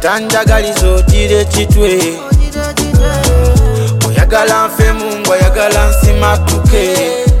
atanjagaliza ogire kitwe oyagala nfe mungu oyagala nsimatuke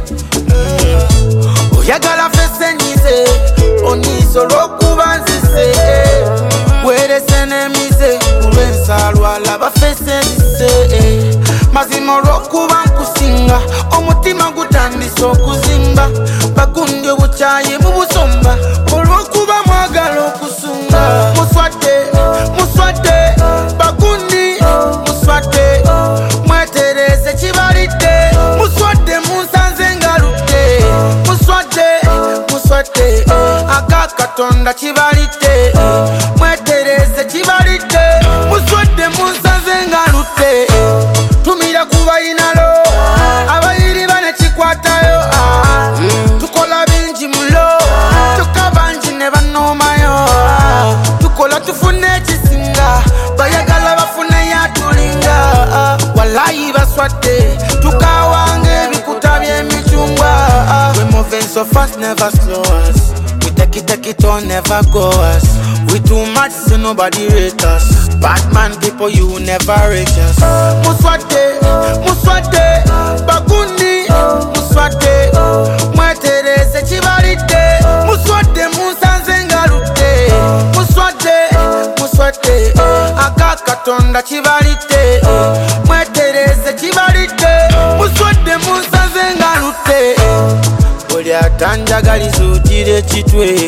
oyagala nfe senyize oniize olw'okuba nzise werese n'emize kulw'ensalwa laba fe senzise mazima olw'okuba nkusinga omutima gutandise okuzimba bagundi obukyayi mu busomba olw'okuba mwagala okusunga muswadde bagundi muswadde mwetereze kibalidde muswadde munsanze ngaludde muswadde akakatonda kibalidde mwetereze kibalidde muswadde munsanze ngaludde tumira kubayinalo abayiri bane kikwatayo tukola bingi mulo tukabanji ne banomayo tukola tufune ekisinga bayagala bafune yatulinga walayi baswadde tukawanga ebikuta by'emicungwa we moving so fast never slow us we take it on never go us we too much so nobody rate us bad man people you never rate us muswadde bagundi muswadde mwetereze kibalidde muswadde munsanze ngaludde muswadde akakatonda kibalidde mwetereze kibalidde muswadde munsanze ngaludde oli atanjagaliza ogire kitwe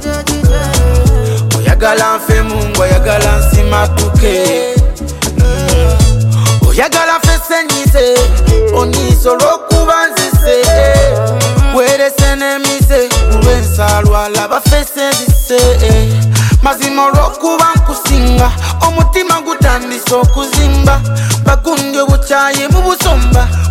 oyagala nfe mungu oyagala nsimatuke oyagala nfe senyize oniize olw'okuba nzise werese n'emize kulw'ensalwa laba fe senzise mazima olw'okuba nkusinga omutima gutandise okuzimba bagundi obukyayi mu busomba